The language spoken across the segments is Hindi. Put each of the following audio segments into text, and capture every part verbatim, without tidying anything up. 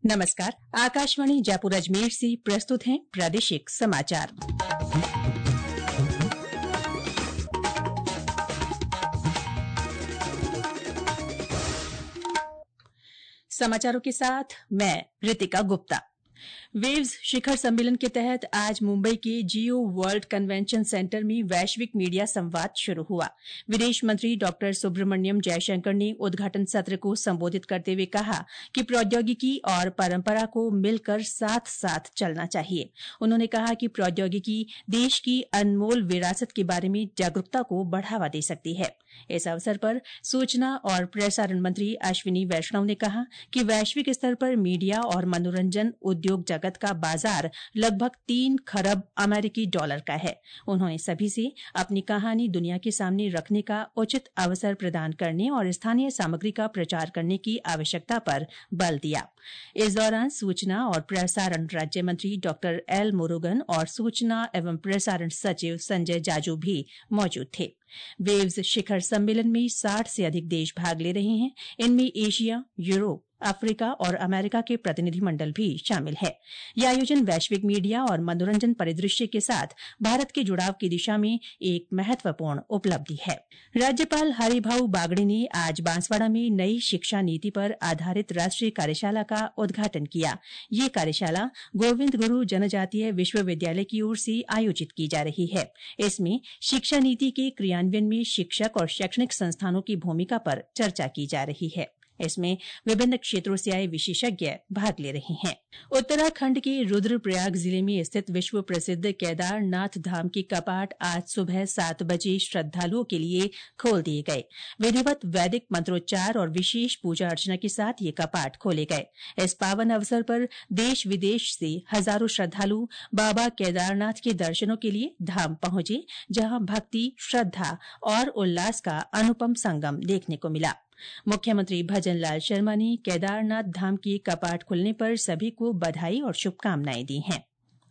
नमस्कार। आकाशवाणी जयपुर अजमेर से प्रस्तुत हैं प्रादेशिक समाचार। समाचारों के साथ मैं रितिका गुप्ता। वेव्स शिखर सम्मेलन के तहत आज मुंबई के जियो वर्ल्ड कन्वेंशन सेंटर में वैश्विक मीडिया संवाद शुरू हुआ। विदेश मंत्री डॉक्टर सुब्रमण्यम जयशंकर ने उद्घाटन सत्र को संबोधित करते हुए कहा कि प्रौद्योगिकी और परंपरा को मिलकर साथ साथ चलना चाहिए। उन्होंने कहा कि प्रौद्योगिकी देश की अनमोल विरासत के बारे में जागरूकता को बढ़ावा दे सकती है। इस अवसर पर सूचना और प्रसारण मंत्री अश्विनी वैष्णव ने कहा कि वैश्विक स्तर पर मीडिया और मनोरंजन उद्योग जगत का बाजार लगभग तीन खरब अमेरिकी डॉलर का है। उन्होंने सभी से अपनी कहानी दुनिया के सामने रखने का उचित अवसर प्रदान करने और स्थानीय सामग्री का प्रचार करने की आवश्यकता पर बल दिया। इस दौरान सूचना और प्रसारण राज्य मंत्री डॉक्टर एल मुरुगन और सूचना एवं प्रसारण सचिव संजय जाजू भी मौजूद थे। वेव्स शिखर सम्मेलन में साठ से अधिक देश भाग ले रहे हैं। इनमें एशिया, यूरोप, अफ्रीका और अमेरिका के प्रतिनिधिमंडल भी शामिल है। यह आयोजन वैश्विक मीडिया और मनोरंजन परिदृश्य के साथ भारत के जुड़ाव की दिशा में एक महत्वपूर्ण उपलब्धि है। राज्यपाल हरिभाऊ बागड़े ने आज बांसवाड़ा में नई शिक्षा नीति पर आधारित राष्ट्रीय कार्यशाला का उद्घाटन किया। ये कार्यशाला गोविंद गुरु जनजातीय विश्वविद्यालय की ओर से आयोजित की जा रही है। इसमें शिक्षा नीति के क्रियान्वयन में शिक्षक और शैक्षणिक संस्थानों की भूमिका पर चर्चा की जा रही है। इसमें विभिन्न क्षेत्रों से आए विशेषज्ञ भाग ले रहे हैं। उत्तराखंड के रुद्रप्रयाग जिले में स्थित विश्व प्रसिद्ध केदारनाथ धाम के कपाट आज सुबह सात बजे श्रद्धालुओं के लिए खोल दिए गए। विधिवत वैदिक मंत्रोच्चार और विशेष पूजा अर्चना के साथ ये कपाट खोले गए। इस पावन अवसर पर देश विदेश से हजारों श्रद्धालु बाबा केदारनाथ के दर्शनों के लिए धाम पहुंचे, जहां भक्ति, श्रद्धा और उल्लास का अनुपम संगम देखने को मिला। मुख्यमंत्री भजन लाल शर्मा ने केदारनाथ धाम के कपाट खुलने पर सभी को बधाई और शुभकामनाएं दी हैं।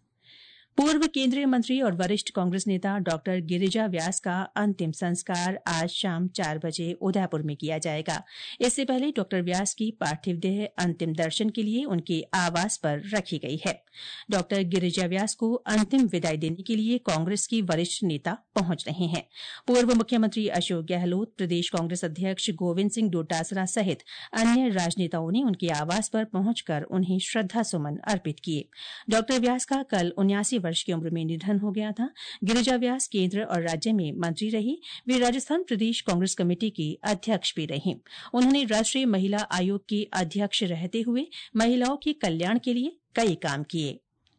पूर्व केंद्रीय मंत्री और वरिष्ठ कांग्रेस नेता डॉक्टर गिरिजा व्यास का अंतिम संस्कार आज शाम चार बजे उदयपुर में किया जाएगा। इससे पहले डॉक्टर व्यास की पार्थिव देह अंतिम दर्शन के लिए उनके आवास पर रखी गई है। डॉक्टर गिरिजा व्यास को अंतिम विदाई देने के लिए कांग्रेस की वरिष्ठ नेता पहुंच रहे हैं। पूर्व मुख्यमंत्री अशोक गहलोत, प्रदेश कांग्रेस अध्यक्ष गोविंद सिंह डोटासरा सहित अन्य राजनेताओं ने उनके आवास पर पहुंचकर उन्हें श्रद्धासुमन अर्पित किए। डॉक्टर व्यास का कल उन्यासी वर्ष की उम्र में निधन हो गया था। गिरिजा व्यास केंद्र और राज्य में मंत्री रही। वे राजस्थान प्रदेश कांग्रेस कमेटी की अध्यक्ष भी रही। उन्होंने राष्ट्रीय महिला आयोग की अध्यक्ष रहते हुए महिलाओं के कल्याण के लिए कई काम किए।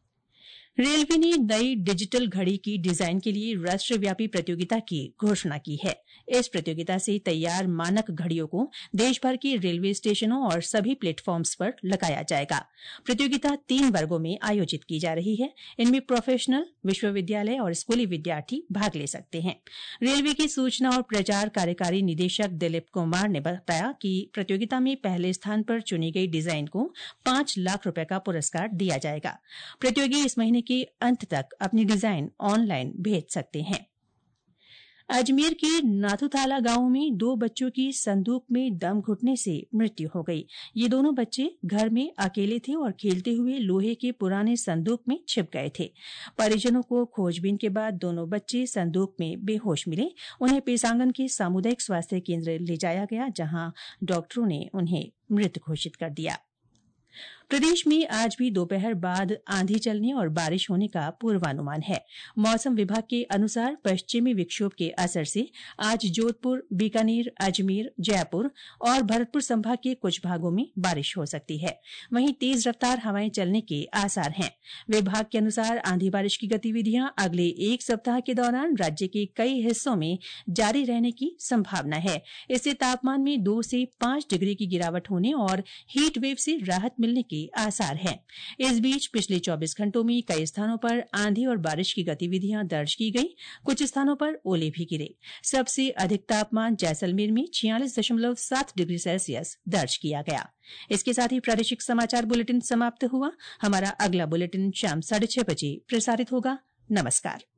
रेलवे ने नई डिजिटल घड़ी की डिजाइन के लिए राष्ट्रव्यापी प्रतियोगिता की घोषणा की है। इस प्रतियोगिता से तैयार मानक घड़ियों को देशभर के रेलवे स्टेशनों और सभी प्लेटफॉर्म्स पर लगाया जाएगा। प्रतियोगिता तीन वर्गों में आयोजित की जा रही है। इनमें प्रोफेशनल, विश्वविद्यालय और स्कूली विद्यार्थी भाग ले सकते हैं। रेलवे के सूचना और प्रचार कार्यकारी निदेशक दिलीप कुमार ने बताया कि प्रतियोगिता में पहले स्थान पर चुनी गई डिजाइन को पांच लाख रुपए का पुरस्कार दिया जाएगा। प्रतियोगी इस महीने के अंत तक अपनी डिजाइन ऑनलाइन भेज सकते हैं। अजमेर के नाथुताला गांव में दो बच्चों की संदूक में दम घुटने से मृत्यु हो गई। ये दोनों बच्चे घर में अकेले थे और खेलते हुए लोहे के पुराने संदूक में छिप गए थे। परिजनों को खोजबीन के बाद दोनों बच्चे संदूक में बेहोश मिले। उन्हें पेसांगन के सामुदायिक स्वास्थ्य केंद्र ले जाया गया, जहां डॉक्टरों ने उन्हें मृत घोषित कर दिया। प्रदेश में आज भी दोपहर बाद आंधी चलने और बारिश होने का पूर्वानुमान है। मौसम विभाग के अनुसार पश्चिमी विक्षोभ के असर से आज जोधपुर, बीकानेर, अजमेर, जयपुर और भरतपुर संभाग के कुछ भागों में बारिश हो सकती है। वहीं तेज रफ्तार हवाएं चलने के आसार हैं। विभाग के अनुसार आंधी बारिश की गतिविधियां अगले एक सप्ताह के दौरान राज्य के कई हिस्सों में जारी रहने की संभावना है। इससे तापमान में दो से पांच डिग्री की गिरावट होने और हीट वेव से राहत मिलने के आसार हैं। इस बीच पिछले चौबीस घंटों में कई स्थानों पर आंधी और बारिश की गतिविधियां दर्ज की गई। कुछ स्थानों पर ओले भी गिरे। सबसे अधिक तापमान जैसलमेर में छियालीस दशमलव सात डिग्री सेल्सियस दर्ज किया गया। इसके साथ ही प्रादेशिक समाचार बुलेटिन समाप्त हुआ। हमारा अगला बुलेटिन शाम साढ़े छह बजे प्रसारित होगा। नमस्कार।